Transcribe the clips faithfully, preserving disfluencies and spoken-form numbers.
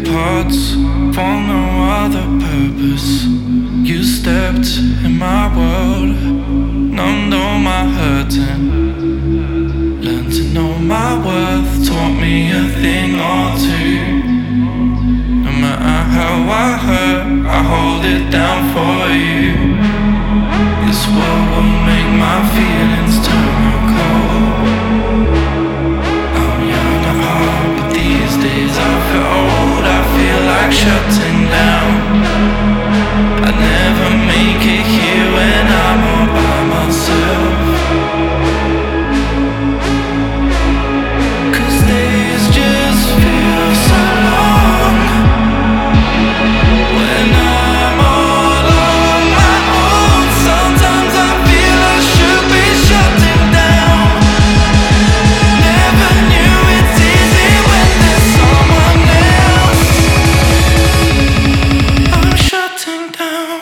parts for no other purpose. You stepped in my world, numbed all my hurting. Learned to know my worth, taught me a thing or two. No matter how I hurt, I hold it down for you. This world will make my feelings turn cold. I'm young at heart, but these days I feel old. I feel like shutting down. I never make it here when I'm all by myself. Cause days just feel so long when I'm all on my own. Sometimes I feel I should be shutting down. Never knew it's easy when there's someone else. I'm shutting down.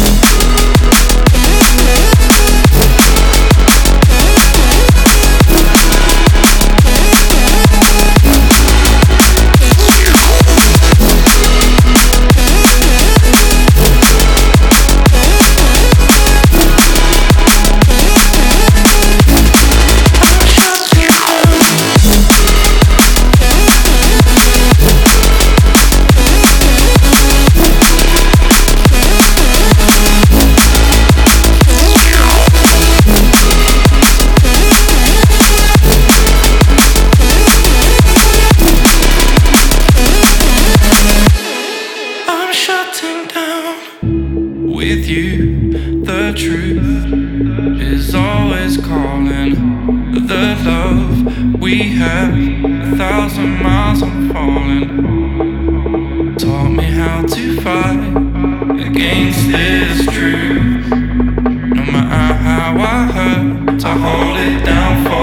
With you, the truth is always calling. The love we have, a thousand miles I'm falling. Taught me how to fight against this truth. No matter how I hurt, to hold it down for